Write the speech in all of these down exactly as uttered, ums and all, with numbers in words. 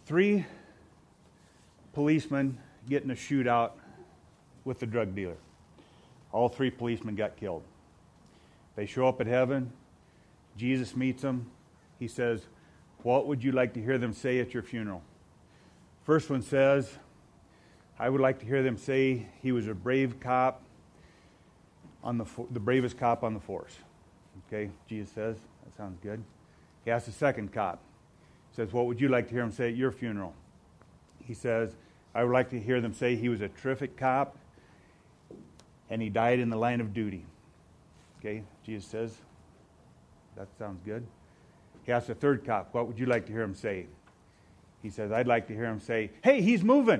three policemen get in a shootout with the drug dealer. All three policemen got killed. They show up at heaven. Jesus meets them. He says, what would you like to hear them say at your funeral? First one says, I would like to hear them say he was a brave cop, on the the bravest cop on the force. Okay, Jesus says, that sounds good. He asks the second cop. He says, what would you like to hear him say at your funeral? He says, I would like to hear them say he was a terrific cop and he died in the line of duty. Okay, Jesus says, that sounds good. He asks the third cop, what would you like to hear him say? He says, I'd like to hear him say, hey, he's moving.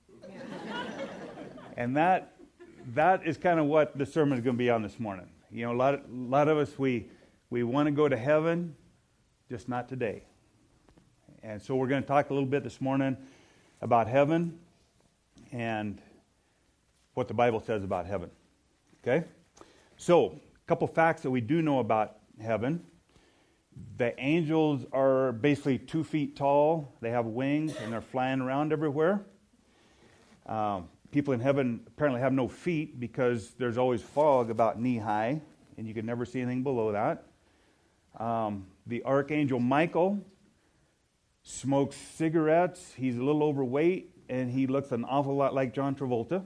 And that that is kind of what the sermon is going to be on this morning. You know, a lot of, a lot of us, we we want to go to heaven, just not today. And so we're going to talk a little bit this morning about heaven and what the Bible says about heaven. Okay? So, a couple facts that we do know about heaven. The angels are basically two feet tall. They have wings, and they're flying around everywhere. Um, people in heaven apparently have no feet because there's always fog about knee-high, and you can never see anything below that. Um, the archangel Michael smokes cigarettes. He's a little overweight, and he looks an awful lot like John Travolta.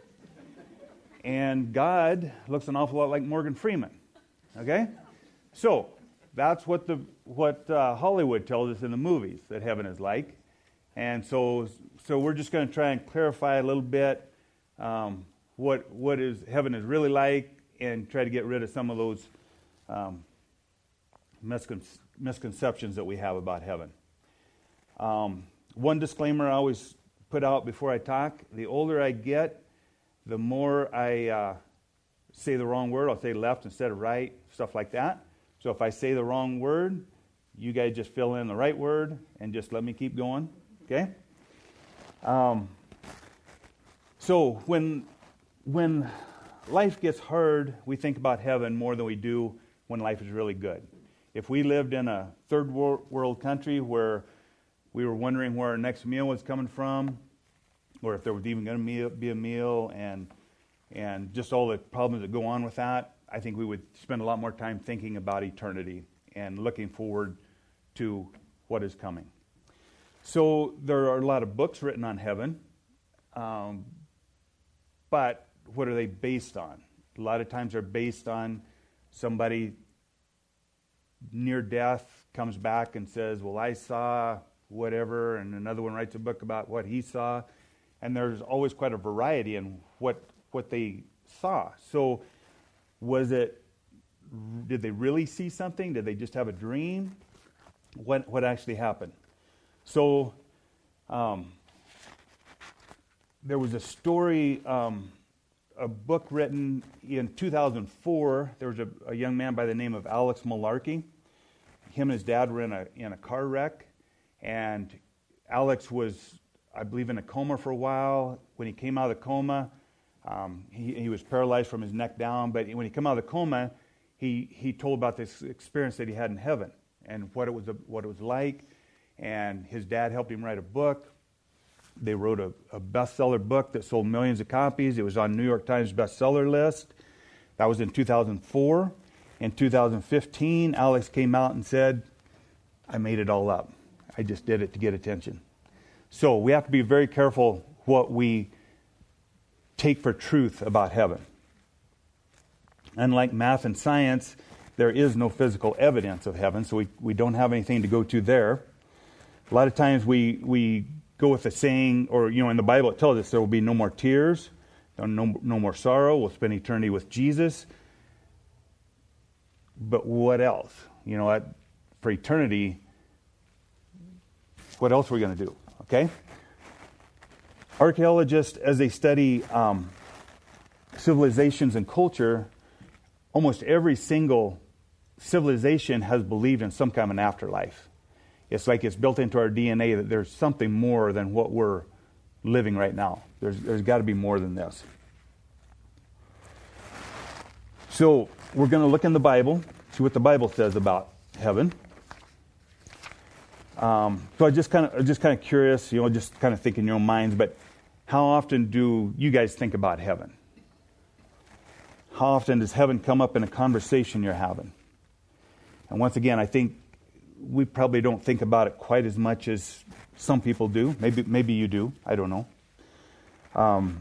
And God looks an awful lot like Morgan Freeman. Okay? So, that's what the what uh, Hollywood tells us in the movies that heaven is like. And so so we're just going to try and clarify a little bit um, what what is heaven is really like and try to get rid of some of those um, miscon- misconceptions that we have about heaven. Um, one disclaimer I always put out before I talk, the older I get, the more I uh, say the wrong word. I'll say left instead of right, stuff like that. So if I say the wrong word, you guys just fill in the right word and just let me keep going, okay? Um, so when when life gets hard, we think about heaven more than we do when life is really good. If we lived in a third world country where we were wondering where our next meal was coming from, or if there was even going to be a meal, and and just all the problems that go on with that, I think we would spend a lot more time thinking about eternity and looking forward to what is coming. So there are a lot of books written on heaven, um, but what are they based on? A lot of times they're based on somebody near death comes back and says, well, I saw whatever, and another one writes a book about what he saw, and there's always quite a variety in what what they saw. So was it, did they really see something? Did they just have a dream? What what actually happened? So um, there was a story, um, a book written in two thousand four. There was a, a young man by the name of Alex Malarkey. Him and his dad were in a in a car wreck, and Alex was, I believe, in a coma for a while. When he came out of the coma, Um, he, he was paralyzed from his neck down, but when he came out of the coma, he, he told about this experience that he had in heaven and what it was what it was like. And his dad helped him write a book. They wrote a, a bestseller book that sold millions of copies. It was on New York Times bestseller list. That was in two thousand four. In two thousand fifteen, Alex came out and said, I made it all up. I just did it to get attention. So we have to be very careful what we take for truth about heaven. Unlike math and science, there is no physical evidence of heaven, so we, we don't have anything to go to there. A lot of times we we go with the saying, or, you know, in the Bible it tells us there will be no more tears, no, no more sorrow, we'll spend eternity with Jesus. But what else? You know, at, for eternity, what else are we going to do? Okay? Archaeologists, as they study um, civilizations and culture, almost every single civilization has believed in some kind of an afterlife. It's like it's built into our D N A that there's something more than what we're living right now. There's there's got to be more than this. So we're going to look in the Bible, see what the Bible says about heaven. Um, so I just kind of just kind of curious, you know, just kind of think in your own minds. But how often do you guys think about heaven? How often does heaven come up in a conversation you're having? And once again, I think we probably don't think about it quite as much as some people do. Maybe maybe you do. I don't know. Um,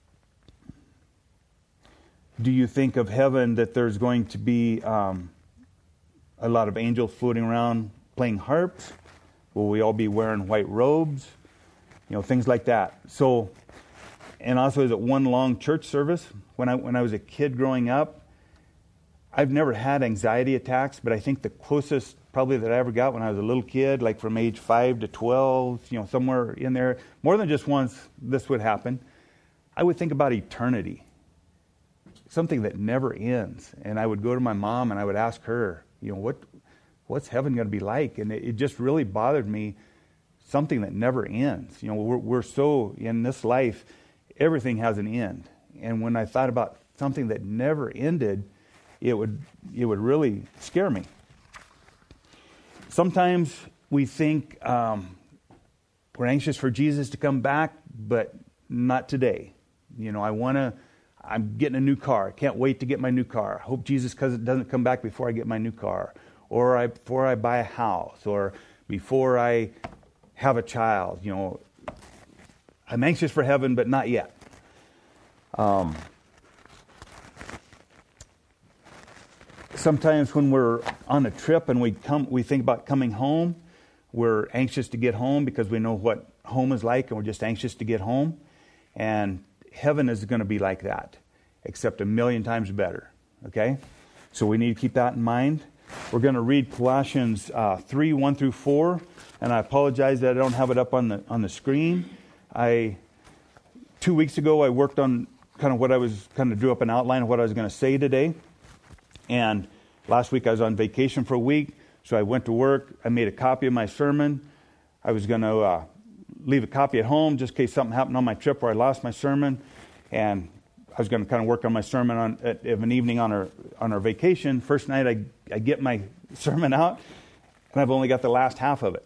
do you think of heaven that there's going to be um, a lot of angels floating around playing harps? Will we all be wearing white robes? You know, things like that. So, and also, is it one long church service? When I when I was a kid growing up, I've never had anxiety attacks, but I think the closest probably that I ever got when I was a little kid, like from age five to twelve, you know, somewhere in there, more than just once this would happen, I would think about eternity, something that never ends. And I would go to my mom and I would ask her, you know, what what's heaven going to be like? And it, it just really bothered me, something that never ends. You know, we're, we're so, in this life, everything has an end. And when I thought about something that never ended, it would it would really scare me. Sometimes we think um, we're anxious for Jesus to come back, but not today. You know, I want to, I'm getting a new car. I can't wait to get my new car. I hope Jesus doesn't come back before I get my new car. Or I, before I buy a house. Or before I have a child. You know, I'm anxious for heaven, but not yet. Um, sometimes when we're on a trip and we come, we think about coming home, we're anxious to get home because we know what home is like, and we're just anxious to get home. And heaven is going to be like that, except a million times better. Okay? So we need to keep that in mind. We're going to read Colossians uh, three, one through four. And I apologize that I don't have it up on the on the screen. I two weeks ago I worked on kind of what I was kind of drew up an outline of what I was going to say today. And last week I was on vacation for a week, so I went to work. I made a copy of my sermon. I was going to uh, leave a copy at home just in case something happened on my trip where I lost my sermon. And I was going to kind of work on my sermon on at, of an evening on our on our vacation. First night I I get my sermon out, and I've only got the last half of it.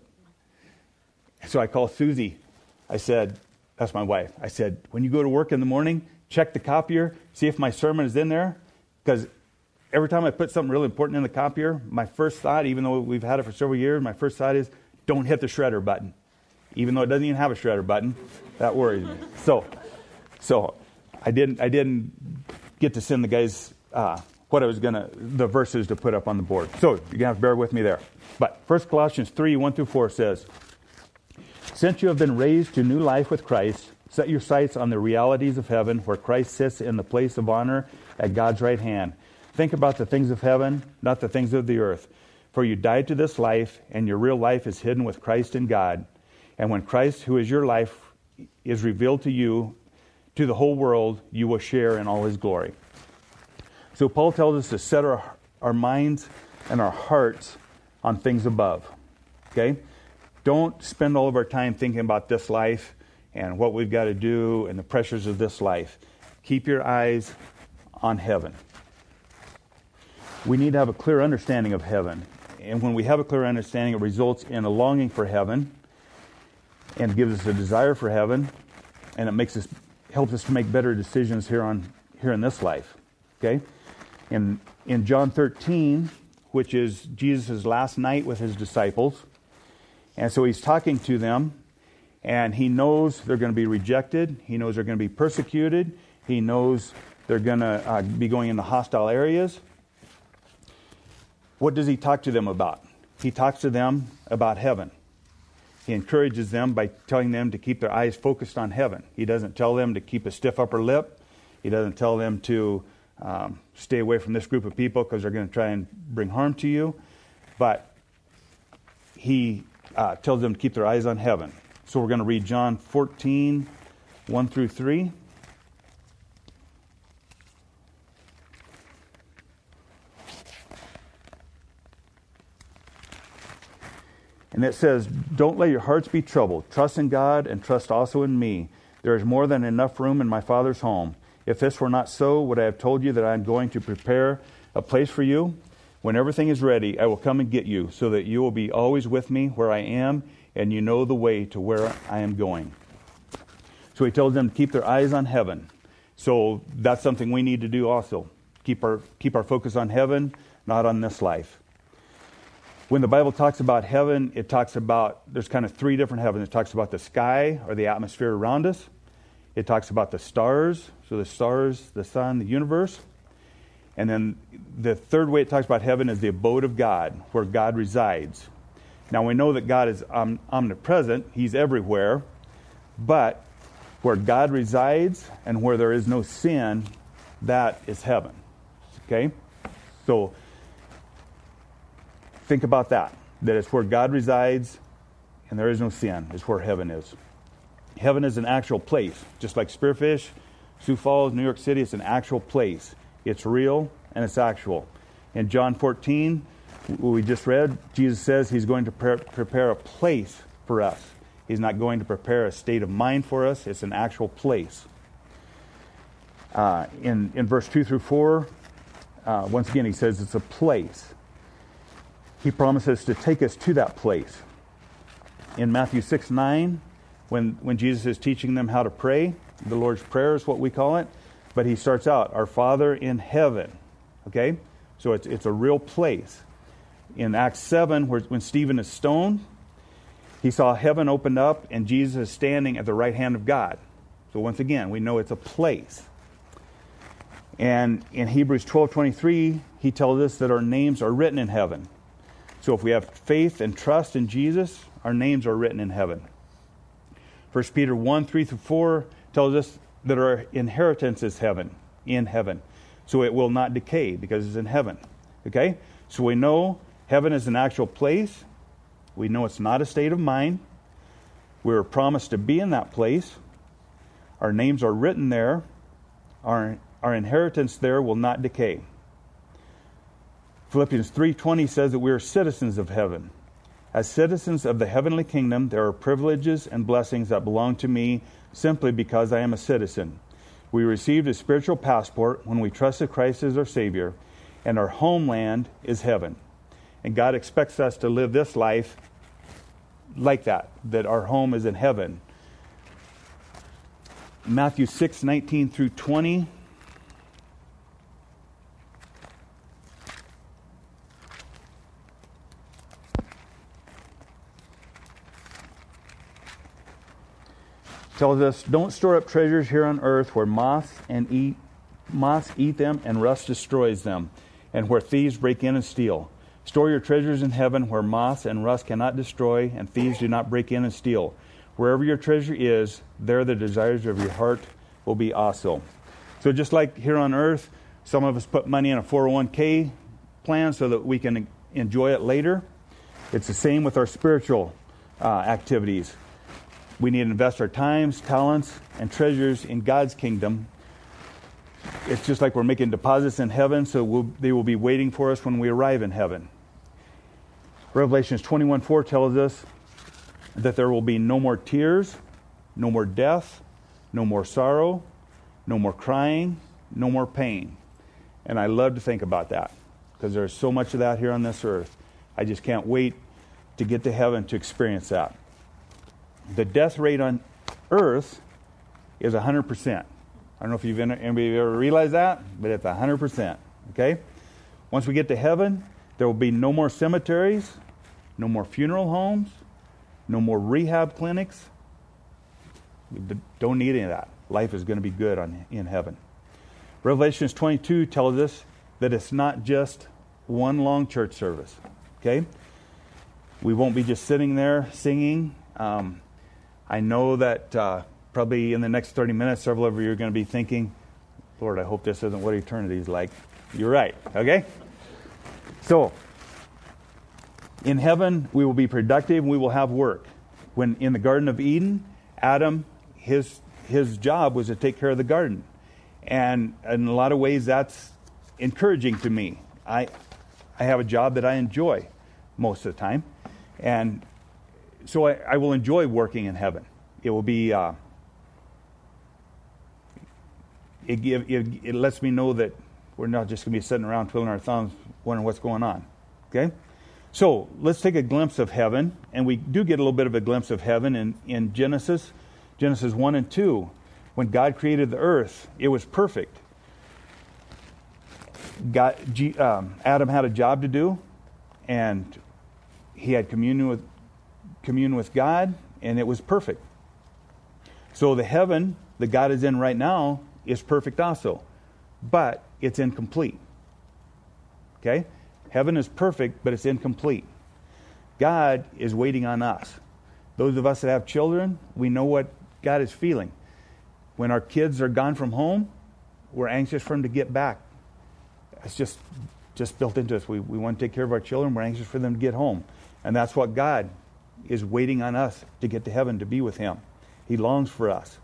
So I called Susie. I said, that's my wife. I said, when you go to work in the morning, check the copier, see if my sermon is in there, because every time I put something really important in the copier, my first thought, even though we've had it for several years, my first thought is, don't hit the shredder button. Even though it doesn't even have a shredder button, that worries me. So, so I didn't, I didn't get to send the guys uh, what I was gonna, the verses to put up on the board. So you're gonna have to bear with me there. But First Colossians three, one through four says, since you have been raised to new life with Christ, set your sights on the realities of heaven, where Christ sits in the place of honor at God's right hand. Think about the things of heaven, not the things of the earth. For you died to this life, and your real life is hidden with Christ in God. And when Christ, who is your life, is revealed to you, to the whole world, you will share in all his glory. So Paul tells us to set our, our minds and our hearts on things above. Okay? Don't spend all of our time thinking about this life and what we've got to do and the pressures of this life. Keep your eyes on heaven. We need to have a clear understanding of heaven. And when we have a clear understanding, it results in a longing for heaven and gives us a desire for heaven, and it makes us helps us to make better decisions here on here in this life. Okay? In in John thirteen, which is Jesus' last night with his disciples, and so he's talking to them, and he knows they're going to be rejected. He knows they're going to be persecuted. He knows they're going to uh, be going into hostile areas. What does he talk to them about? He talks to them about heaven. He encourages them by telling them to keep their eyes focused on heaven. He doesn't tell them to keep a stiff upper lip. He doesn't tell them to um, stay away from this group of people because they're going to try and bring harm to you. But he uh, tells them to keep their eyes on heaven. So we're going to read John fourteen, one through three. And it says, don't let your hearts be troubled. Trust in God and trust also in me. There is more than enough room in my Father's home. If this were not so, would I have told you that I am going to prepare a place for you? When everything is ready, I will come and get you, so that you will be always with me where I am, and you know the way to where I am going. So he tells them to keep their eyes on heaven. So that's something we need to do also. Keep our keep our focus on heaven, not on this life. When the Bible talks about heaven, it talks about, there's kind of three different heavens. It talks about the sky, or the atmosphere around us. It talks about the stars, so the stars, the sun, the universe. And then the third way it talks about heaven is the abode of God, where God resides. Now we know that God is om- omnipresent. He's everywhere. But where God resides and where there is no sin, that is heaven. Okay? So think about that. That it's where God resides and there is no sin. It's where heaven is. Heaven is an actual place. Just like Spearfish, Sioux Falls, New York City, it's an actual place. It's real and it's actual. In John fourteen, what we just read, Jesus says he's going to pre- prepare a place for us. He's not going to prepare a state of mind for us. It's an actual place. Uh, in, in verse two through four, uh, once again, he says it's a place. He promises to take us to that place. In Matthew six nine, when, when Jesus is teaching them how to pray, the Lord's Prayer is what we call it, but he starts out, our Father in heaven. Okay? So it's, it's a real place. In Acts seven, where, when Stephen is stoned, he saw heaven opened up and Jesus is standing at the right hand of God. So once again, we know it's a place. And in Hebrews twelve twenty-three, he tells us that our names are written in heaven. So if we have faith and trust in Jesus, our names are written in heaven. First Peter one, three through four tells us that our inheritance is heaven, in heaven. So it will not decay because it's in heaven. Okay? So we know heaven is an actual place. We know it's not a state of mind. We were promised to be in that place. Our names are written there. Our, our inheritance there will not decay. Philippians three twenty says that we are citizens of heaven. As citizens of the heavenly kingdom, there are privileges and blessings that belong to me simply because I am a citizen. We received a spiritual passport when we trusted Christ as our Savior, and our homeland is heaven. And God expects us to live this life like that, that our home is in heaven. Matthew six nineteen through twenty. Tells us, don't store up treasures here on earth where moths and eat moths eat them and rust destroys them, and where thieves break in and steal. Store your treasures in heaven where moths and rust cannot destroy and thieves do not break in and steal. Wherever your treasure is, there the desires of your heart will be also. So just like here on earth, some of us put money in a four oh one k plan so that we can enjoy it later. It's the same with our spiritual uh, activities. We need to invest our times, talents, and treasures in God's kingdom. It's just like we're making deposits in heaven, so we'll, they will be waiting for us when we arrive in heaven. Revelations twenty-one four tells us that there will be no more tears, no more death, no more sorrow, no more crying, no more pain. And I love to think about that because there's so much of that here on this earth. I just can't wait to get to heaven to experience that. The death rate on earth is one hundred percent. I don't know if you've anybody ever realized that, but it's one hundred percent. Okay? Once we get to heaven, there will be no more cemeteries, no more funeral homes, no more rehab clinics. We don't need any of that. Life is going to be good on, in heaven. Revelations twenty-two tells us that it's not just one long church service. Okay? We won't be just sitting there singing. Um, I know that uh, probably in the next thirty minutes, several of you are going to be thinking, Lord, I hope this isn't what eternity is like. You're right, okay? So, in heaven, we will be productive and we will have work. When in the Garden of Eden, Adam, his his job was to take care of the garden. And in a lot of ways, that's encouraging to me. I I have a job that I enjoy most of the time. And so I, I will enjoy working in heaven. It will be, uh, it, give, it, it lets me know that we're not just going to be sitting around twiddling our thumbs wondering what's going on. Okay? So let's take a glimpse of heaven, and we do get a little bit of a glimpse of heaven in, in Genesis, Genesis one and two. When God created the earth, it was perfect. God, G, um, Adam had a job to do, and he had communion with communion with God, and it was perfect. So the heaven that God is in right now is perfect also, but it's incomplete. Okay? Heaven is perfect, but it's incomplete. God is waiting on us. Those of us that have children, we know what God is feeling. When our kids are gone from home, we're anxious for them to get back. It's just just built into us. We, we want to take care of our children. We're anxious for them to get home. And that's what God is waiting on us to get to heaven, to be with Him. He longs for us.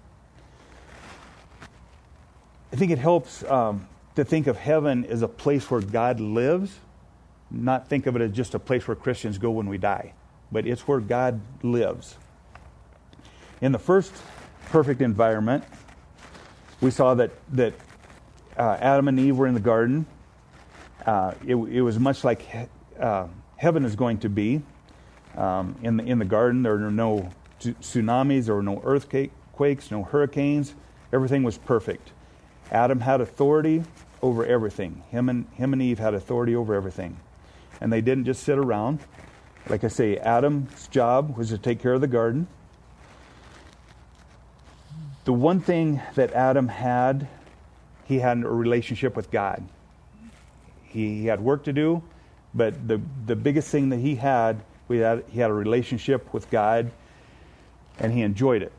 I think it helps um, to think of heaven as a place where God lives, not think of it as just a place where Christians go when we die, but it's where God lives. In the first perfect environment, we saw that that uh, Adam and Eve were in the garden. Uh, it, it was much like he, uh, heaven is going to be. Um, in the in the garden, there were no t- tsunamis, there were no earthquakes, no hurricanes. Everything was perfect. Adam had authority over everything. Him and him and Eve had authority over everything, and they didn't just sit around. Like I say, Adam's job was to take care of the garden. The one thing that Adam had, he had a relationship with God. He, he had work to do, but the the biggest thing that he had, we had, he had a relationship with God, and he enjoyed it.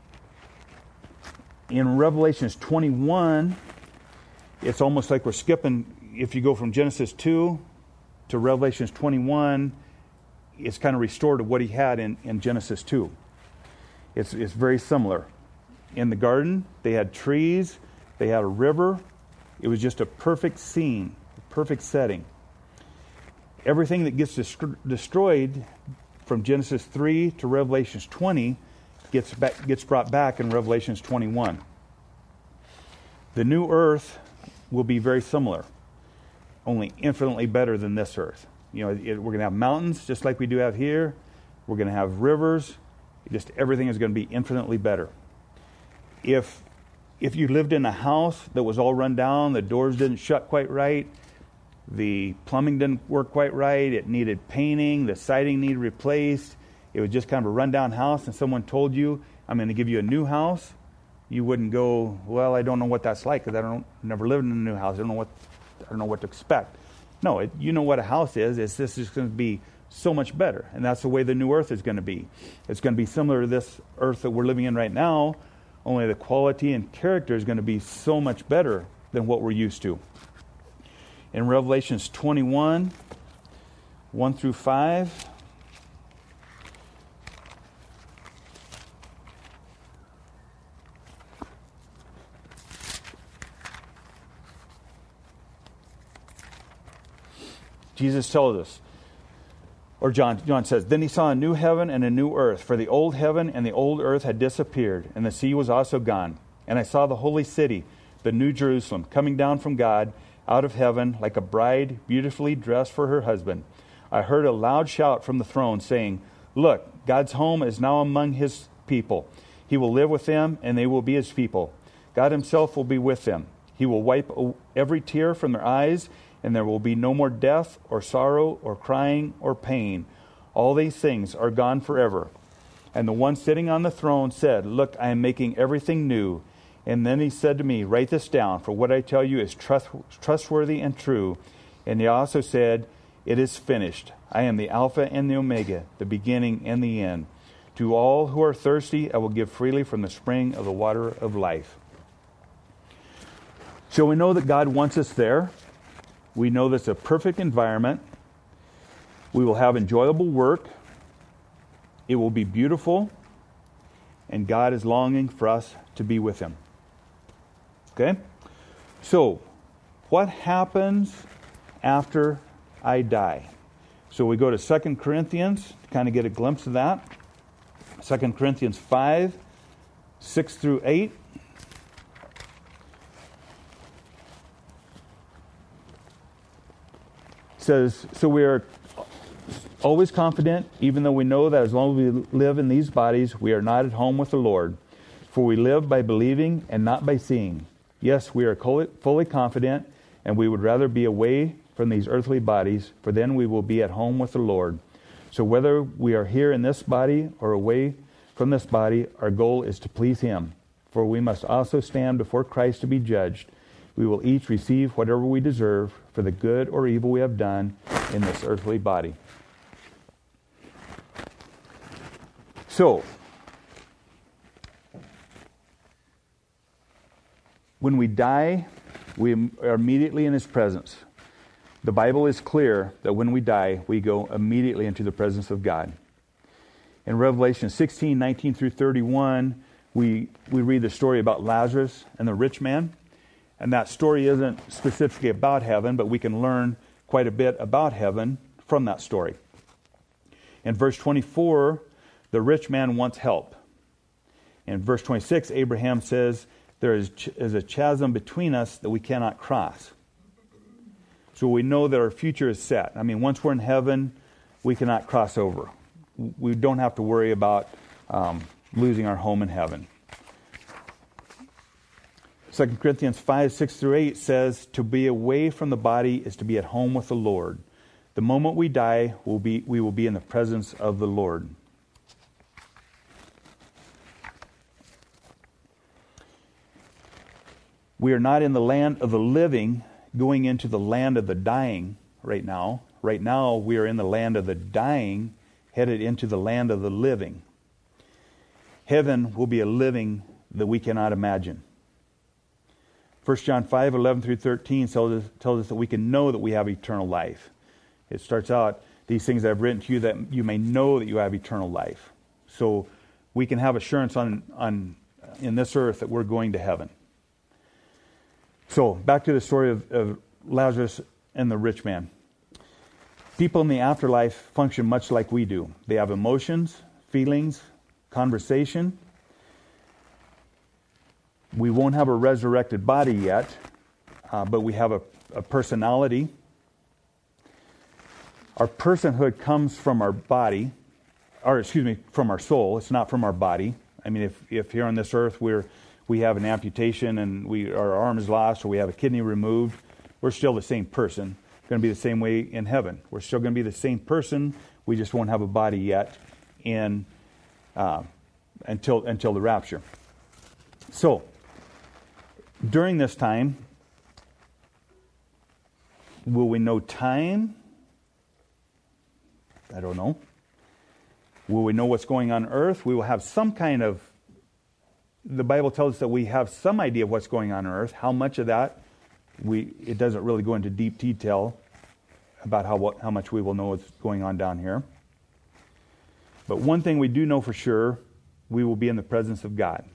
In Revelations twenty-one, it's almost like we're skipping. If you go from Genesis two to Revelations twenty-one, it's kind of restored to what he had in, in Genesis two. It's it's very similar. In the garden, they had trees, they had a river. It was just a perfect scene, a perfect setting. Everything that gets dest- destroyed from Genesis three to Revelations twenty gets back, gets brought back in Revelations twenty-one. The new earth will be very similar, only infinitely better than this earth. You know, it, we're going to have mountains just like we do have here. We're going to have rivers. Just everything is going to be infinitely better. If if you lived in a house that was all run down, the doors didn't shut quite right, the plumbing didn't work quite right, it needed painting, the siding needed replaced, it was just kind of a rundown house, and someone told you, I'm going to give you a new house, you wouldn't go, well, I don't know what that's like because I don't never lived in a new house. I don't know what I don't know what to expect. No, it, you know what a house is. It's this is going to be so much better, and that's the way the new earth is going to be. It's going to be similar to this earth that we're living in right now, only the quality and character is going to be so much better than what we're used to. In Revelations twenty-one, one through five, Jesus tells us, or John, John says, Then he saw a new heaven and a new earth, for the old heaven and the old earth had disappeared, and the sea was also gone. And I saw the holy city, the new Jerusalem, coming down from God out of heaven like a bride beautifully dressed for her husband. I heard a loud shout from the throne saying, Look, God's home is now among his people. He will live with them, and they will be his people. God himself will be with them. He will wipe every tear from their eyes, and there will be no more death or sorrow or crying or pain. All these things are gone forever. And the one sitting on the throne said, Look, I am making everything new. And then he said to me, Write this down, for what I tell you is trust, trustworthy and true. And he also said, It is finished. I am the Alpha and the Omega, the beginning and the end. To all who are thirsty, I will give freely from the spring of the water of life. So we know that God wants us there. We know that's a perfect environment. We will have enjoyable work. It will be beautiful. And God is longing for us to be with him. Okay? So, what happens after I die? So we go to Second Corinthians to kind of get a glimpse of that. Second Corinthians five, six through eight. says, so we are always confident, even though we know that as long as we live in these bodies, we are not at home with the Lord. For we live by believing and not by seeing. Yes, we are fully confident, and we would rather be away from these earthly bodies, for then we will be at home with the Lord. So whether we are here in this body or away from this body, our goal is to please Him. For we must also stand before Christ to be judged. We will each receive whatever we deserve for the good or evil we have done in this earthly body. So, when we die, we are immediately in His presence. The Bible is clear that when we die, we go immediately into the presence of God. In Revelation sixteen, nineteen through thirty-one, we, we read the story about Lazarus and the rich man. And that story isn't specifically about heaven, but we can learn quite a bit about heaven from that story. In verse twenty-four, the rich man wants help. In verse twenty-six, Abraham says, there is, ch- is a chasm between us that we cannot cross. So we know that our future is set. I mean, once we're in heaven, we cannot cross over. We don't have to worry about um, losing our home in heaven. Second Corinthians five, six through eight says, to be away from the body is to be at home with the Lord. The moment we die, we'll be, we will be in the presence of the Lord. We are not in the land of the living, going into the land of the dying right now. Right now, we are in the land of the dying, headed into the land of the living. Heaven will be a living that we cannot imagine. First John five, eleven through thirteen tells us, tells us that we can know that we have eternal life. It starts out, these things I have written to you that you may know that you have eternal life. So we can have assurance on, on in this earth that we're going to heaven. So back to the story of, of Lazarus and the rich man. People in the afterlife function much like we do. They have emotions, feelings, conversation. We won't have a resurrected body yet, uh, but we have a, a personality. Our personhood comes from our body, or excuse me, from our soul. It's not from our body. I mean, if, if here on this earth we're we have an amputation and we our arm is lost or we have a kidney removed, we're still the same person. It's going to be the same way in heaven. We're still going to be the same person. We just won't have a body yet in uh, until until the rapture. So, during this time, will we know time? I don't know. Will we know what's going on earth? We will have some kind of, the Bible tells us that we have some idea of what's going on earth. How much of that, we it doesn't really go into deep detail about how what, how much we will know what's going on down here. But one thing we do know for sure, we will be in the presence of God.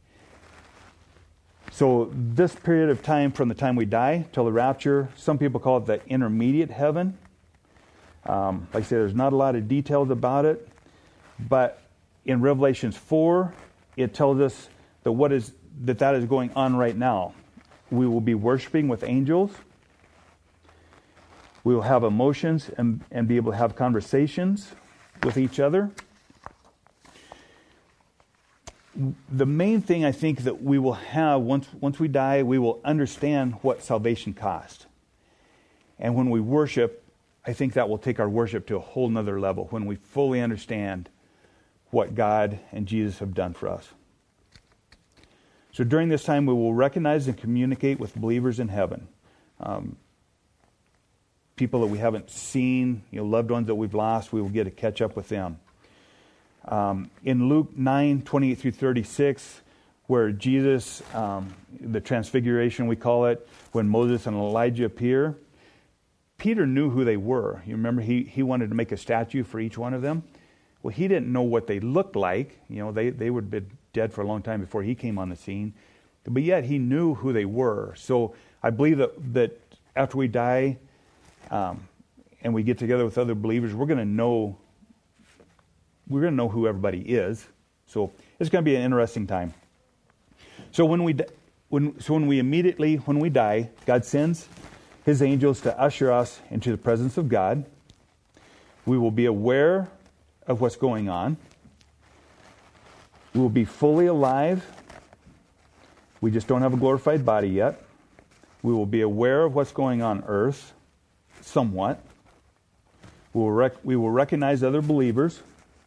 So this period of time from the time we die till the rapture, some people call it the intermediate heaven. Um, like I said, there's not a lot of details about it, but in Revelations four, it tells us that what is that that is going on right now. We will be worshiping with angels. We will have emotions and, and be able to have conversations with each other. The main thing I think that we will have once once we die, we will understand what salvation cost. And when we worship, I think that will take our worship to a whole nother level when we fully understand what God and Jesus have done for us. So during this time, we will recognize and communicate with believers in heaven. Um, people that we haven't seen, you know, loved ones that we've lost, we will get to catch up with them. Um, in Luke nine, twenty-eight through thirty-six, where Jesus, um, the transfiguration we call it, when Moses and Elijah appear, Peter knew who they were. You remember he, he wanted to make a statue for each one of them? Well, he didn't know what they looked like. You know, they, they would have been dead for a long time before he came on the scene. But yet he knew who they were. So I believe that, that after we die um, and we get together with other believers, we're going to know we're going to know who everybody is. So it's going to be an interesting time. So when we when so when we immediately when we die, God sends his angels to usher us into the presence of God. We will be aware of what's going on. We will be fully alive. We just don't have a glorified body yet. We will be aware of what's going on earth, somewhat. We will, rec- we will recognize other believers.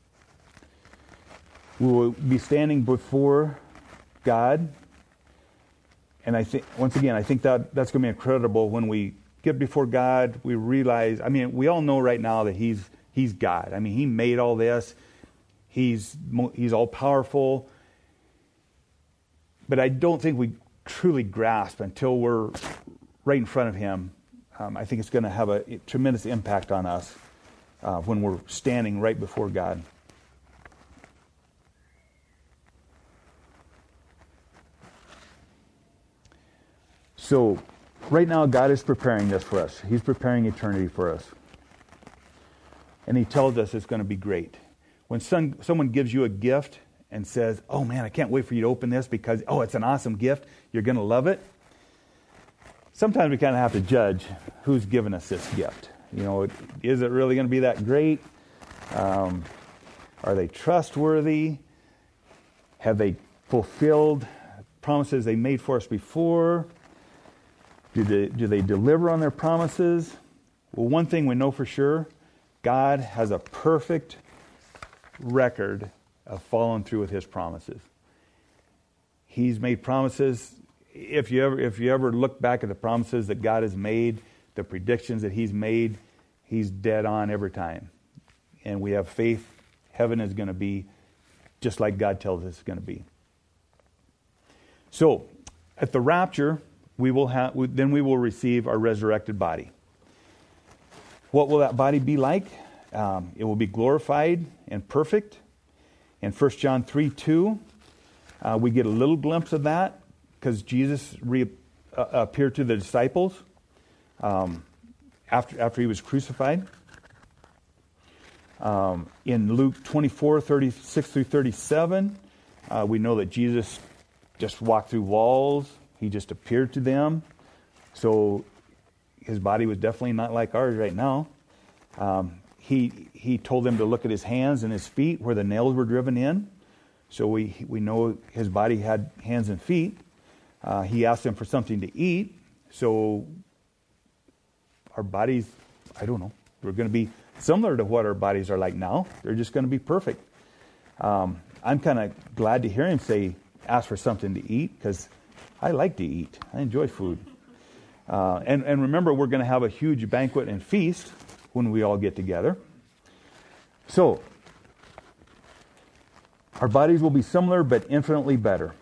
We will be standing before God. And I think, once again, I think that that's going to be incredible when we get before God. We realize, I mean, we all know right now that He's He's God. I mean, He made all this. He's He's all powerful. But I don't think we truly grasp until we're right in front of Him. Um, I think it's going to have a, a tremendous impact on us uh, when we're standing right before God. So, right now, God is preparing this for us. He's preparing eternity for us. And He tells us it's going to be great. When some, someone gives you a gift and says, oh man, I can't wait for you to open this because, oh, it's an awesome gift. You're going to love it. Sometimes we kind of have to judge who's given us this gift. You know, is it really going to be that great? Um, are they trustworthy? Have they fulfilled promises they made for us before? Do they, do they deliver on their promises? Well, one thing we know for sure, God has a perfect record of following through with His promises. He's made promises. If you ever, if you ever look back at the promises that God has made, the predictions that He's made, He's dead on every time. And we have faith. Heaven is going to be just like God tells us it's going to be. So, at the rapture, we will have, then we will receive our resurrected body. What will that body be like? Um, it will be glorified and perfect. In First John three two, uh, we get a little glimpse of that because Jesus re- uh, appeared to the disciples um, after after He was crucified. Um, in Luke twenty-four thirty-six through thirty-seven, uh, we know that Jesus just walked through walls. He just appeared to them. So His body was definitely not like ours right now. Um, he he told them to look at His hands and His feet where the nails were driven in. So we we know His body had hands and feet. Uh, he asked them for something to eat. So our bodies, I don't know, we're going to be similar to what our bodies are like now. They're just going to be perfect. Um, I'm kind of glad to hear Him say, ask for something to eat, because I like to eat. I enjoy food. Uh, and, and remember, we're going to have a huge banquet and feast when we all get together. So, our bodies will be similar but infinitely better.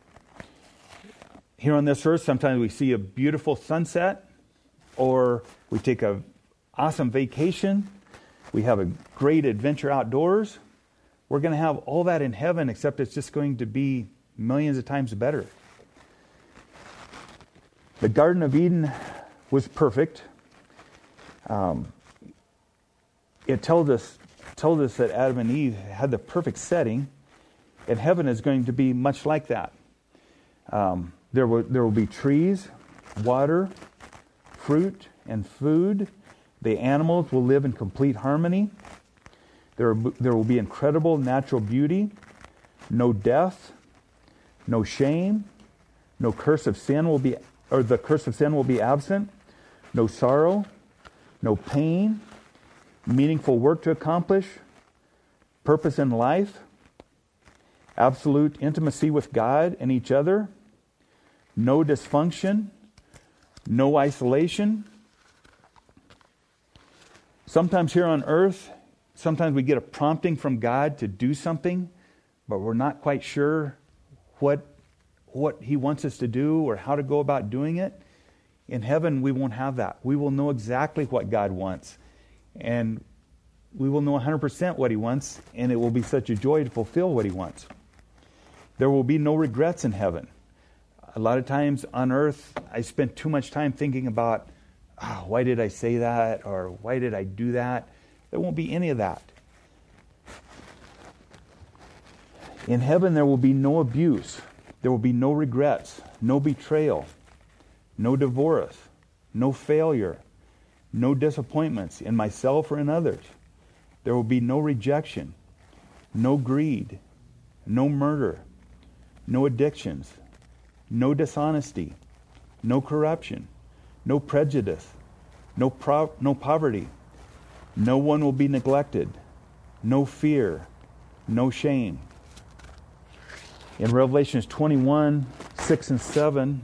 Here on this earth, sometimes we see a beautiful sunset, or we take a awesome vacation. We have a great adventure outdoors. We're going to have all that in heaven, except it's just going to be millions of times better. The Garden of Eden was perfect. Um, it told us told us that Adam and Eve had the perfect setting, and heaven is going to be much like that. Um, there will there will be trees, water, fruit, and food. The animals will live in complete harmony. There there will be incredible natural beauty, no death, no shame, no curse of sin will be. Or the curse of sin will be absent, no sorrow, no pain, meaningful work to accomplish, purpose in life, absolute intimacy with God and each other, no dysfunction, no isolation. Sometimes here on earth, sometimes we get a prompting from God to do something, but we're not quite sure what what He wants us to do or how to go about doing it. In heaven, we won't have that. We will know exactly what God wants. And we will know one hundred percent what He wants, and it will be such a joy to fulfill what He wants. There will be no regrets in heaven. A lot of times on earth, I spent too much time thinking about, oh, why did I say that? Or why did I do that? There won't be any of that. In heaven, there will be no abuse. There will be no regrets, no betrayal, no divorce, no failure, no disappointments in myself or in others. There will be no rejection, no greed, no murder, no addictions, no dishonesty, no corruption, no prejudice, no pro- no poverty. No one will be neglected, no fear, no shame. In Revelations twenty-one, six and seven,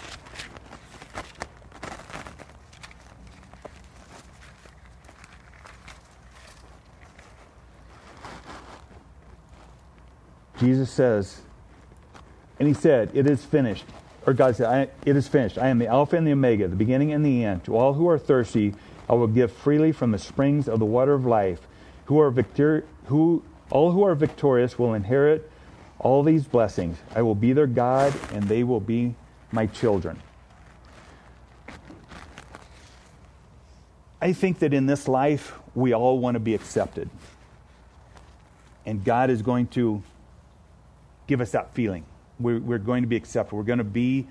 Jesus says, and he said, it is finished. Or God said, I, it is finished. I am the Alpha and the Omega, the beginning and the end. To all who are thirsty, I will give freely from the springs of the water of life. Who are victor- who all who are victorious will inherit all these blessings. I will be their God, and they will be my children. I think that in this life, we all want to be accepted. And God is going to give us that feeling. We're, we're going to be accepted. We're going to be,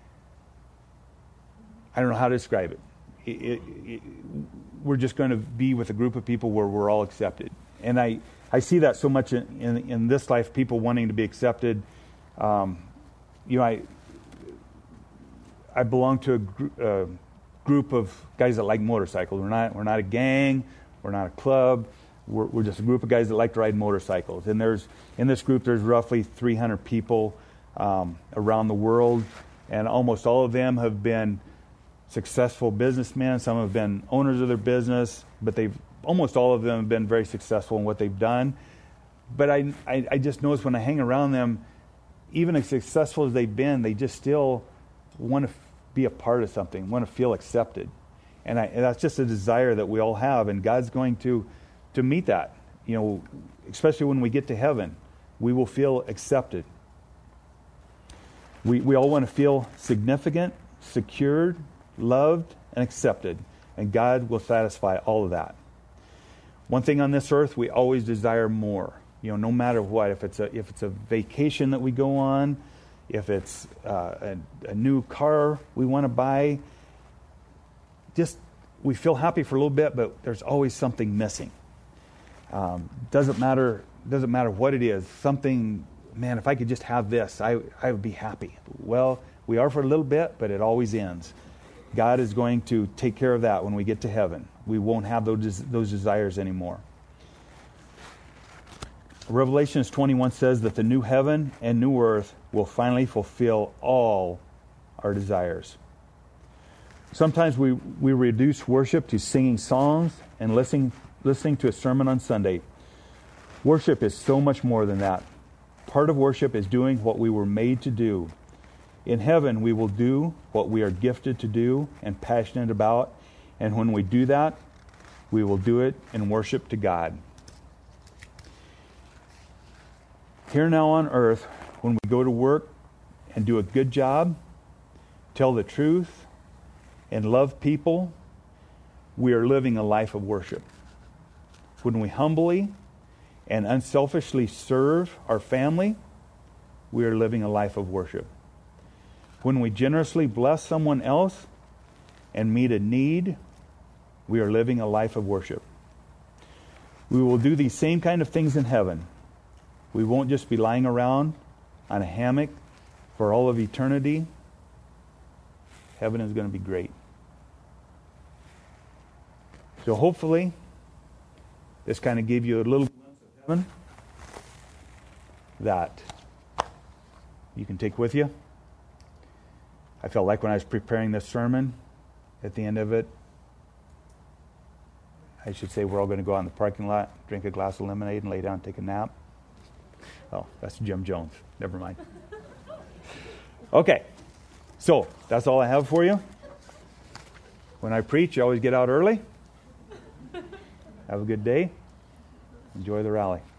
I don't know how to describe it. It, it, it. We're just going to be with a group of people where we're all accepted. And I, I see that so much in, in, in this life, people wanting to be accepted. Um, you know, I I belong to a gr- uh, group of guys that like motorcycles. We're not we're not a gang. We're not a club. We're, we're just a group of guys that like to ride motorcycles. And there's in this group, there's roughly three hundred people um, around the world, and almost all of them have been successful businessmen. Some have been owners of their business, but they've almost all of them have been very successful in what they've done. But I, I, I just notice when I hang around them, even as successful as they've been, they just still want to f- be a part of something, want to feel accepted. And, I, and that's just a desire that we all have, and God's going to to meet that. You know, especially when we get to heaven, we will feel accepted. We we all want to feel significant, secured, loved, and accepted, and God will satisfy all of that. One thing on this earth, we always desire more. You know, no matter what, if it's a if it's a vacation that we go on, if it's uh, a, a new car we want to buy, just we feel happy for a little bit, but there's always something missing. Um, doesn't matter doesn't matter what it is. Something, man, if I could just have this, I I would be happy. Well, we are for a little bit, but it always ends. God is going to take care of that when we get to heaven. We won't have those those desires anymore. Revelation twenty-one says that the new heaven and new earth will finally fulfill all our desires. Sometimes we, we reduce worship to singing songs and listening, listening to a sermon on Sunday. Worship is so much more than that. Part of worship is doing what we were made to do. In heaven, we will do what we are gifted to do and passionate about. And when we do that, we will do it in worship to God. Here now on earth, when we go to work and do a good job, tell the truth, and love people, we are living a life of worship. When we humbly and unselfishly serve our family, we are living a life of worship. When we generously bless someone else and meet a need, we are living a life of worship. We will do these same kind of things in heaven. We won't just be lying around on a hammock for all of eternity. Heaven is going to be great. So hopefully, this kind of gave you a little glimpse of heaven that you can take with you. I felt like when I was preparing this sermon, at the end of it, I should say we're all going to go out in the parking lot, drink a glass of lemonade, and lay down and take a nap. Oh, that's Jim Jones. Never mind. Okay, so that's all I have for you. When I preach, you always get out early. Have a good day. Enjoy the rally.